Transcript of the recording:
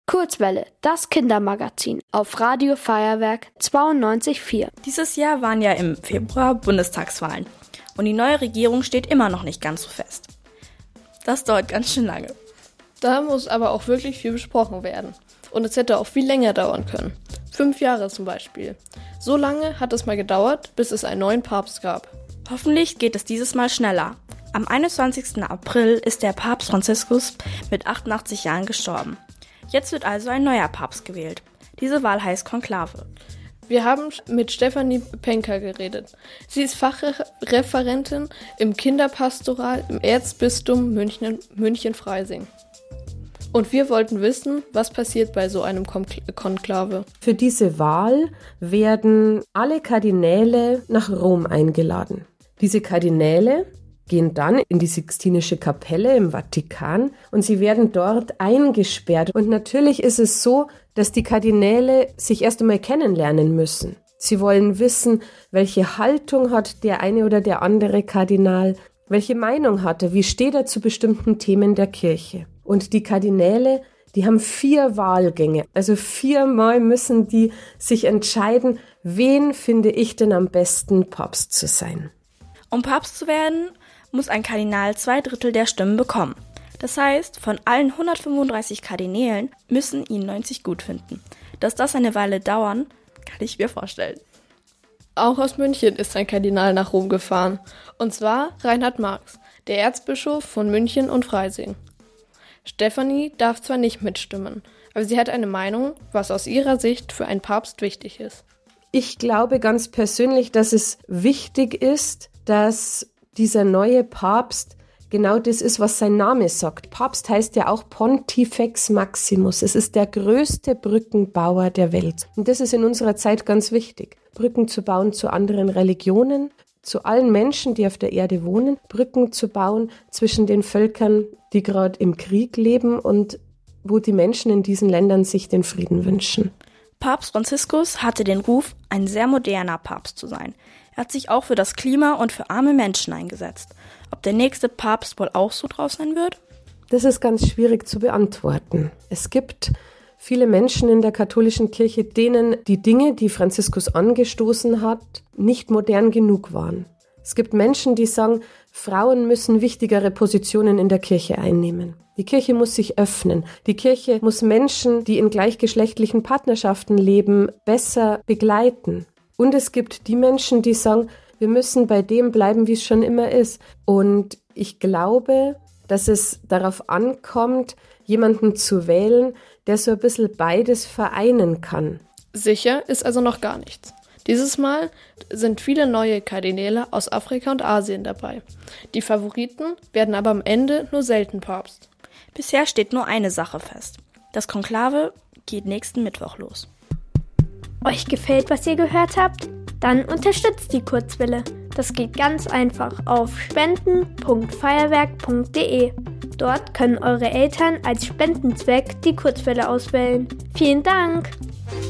Kurzwelle, das Kindermagazin auf Radio Feuerwerk 92,4. Dieses Jahr waren ja im Februar Bundestagswahlen und die neue Regierung steht immer noch nicht ganz so fest. Das dauert ganz schön lange. Da muss aber auch wirklich viel besprochen werden. Und es hätte auch viel länger dauern können. 5 Jahre zum Beispiel. So lange hat es mal gedauert, bis es einen neuen Papst gab. Hoffentlich geht es dieses Mal schneller. Am 21. April ist der Papst Franziskus mit 88 Jahren gestorben. Jetzt wird also ein neuer Papst gewählt. Diese Wahl heißt Konklave. Wir haben mit Stefanie Penker geredet. Sie ist Fachreferentin im Kinderpastoral im Erzbistum München-Freising. Und wir wollten wissen, was passiert bei so einem Konklave. Für diese Wahl werden alle Kardinäle nach Rom eingeladen. Diese Kardinäle gehen dann in die Sixtinische Kapelle im Vatikan und sie werden dort eingesperrt. Und natürlich ist es so, dass die Kardinäle sich erst einmal kennenlernen müssen. Sie wollen wissen, welche Haltung hat der eine oder der andere Kardinal, welche Meinung hat er, wie steht er zu bestimmten Themen der Kirche. Und die Kardinäle, die haben 4 Wahlgänge, also 4-mal müssen die sich entscheiden, wen finde ich denn am besten Papst zu sein. Um Papst zu werden, muss ein Kardinal 2/3 der Stimmen bekommen. Das heißt, von allen 135 Kardinälen müssen ihn 90 gut finden. Dass das eine Weile dauern, kann ich mir vorstellen. Auch aus München ist ein Kardinal nach Rom gefahren. Und zwar Reinhard Marx, der Erzbischof von München und Freising. Stefanie darf zwar nicht mitstimmen, aber sie hat eine Meinung, was aus ihrer Sicht für einen Papst wichtig ist. Ich glaube ganz persönlich, dass es wichtig ist, dass dieser neue Papst genau das ist, was sein Name sagt. Papst heißt ja auch Pontifex Maximus. Es ist der größte Brückenbauer der Welt. Und das ist in unserer Zeit ganz wichtig. Brücken zu bauen zu anderen Religionen, zu allen Menschen, die auf der Erde wohnen. Brücken zu bauen zwischen den Völkern, die gerade im Krieg leben und wo die Menschen in diesen Ländern sich den Frieden wünschen. Papst Franziskus hatte den Ruf, ein sehr moderner Papst zu sein. Er hat sich auch für das Klima und für arme Menschen eingesetzt. Ob der nächste Papst wohl auch so drauf sein wird? Das ist ganz schwierig zu beantworten. Es gibt viele Menschen in der katholischen Kirche, denen die Dinge, die Franziskus angestoßen hat, nicht modern genug waren. Es gibt Menschen, die sagen, Frauen müssen wichtigere Positionen in der Kirche einnehmen. Die Kirche muss sich öffnen. Die Kirche muss Menschen, die in gleichgeschlechtlichen Partnerschaften leben, besser begleiten. Und es gibt die Menschen, die sagen, wir müssen bei dem bleiben, wie es schon immer ist. Und ich glaube, dass es darauf ankommt, jemanden zu wählen, der so ein bisschen beides vereinen kann. Sicher ist also noch gar nichts. Dieses Mal sind viele neue Kardinäle aus Afrika und Asien dabei. Die Favoriten werden aber am Ende nur selten Papst. Bisher steht nur eine Sache fest. Das Konklave geht nächsten Mittwoch los. Euch gefällt, was ihr gehört habt? Dann unterstützt die Kurzwelle. Das geht ganz einfach auf spenden.feuerwerk.de. Dort können eure Eltern als Spendenzweck die Kurzwelle auswählen. Vielen Dank!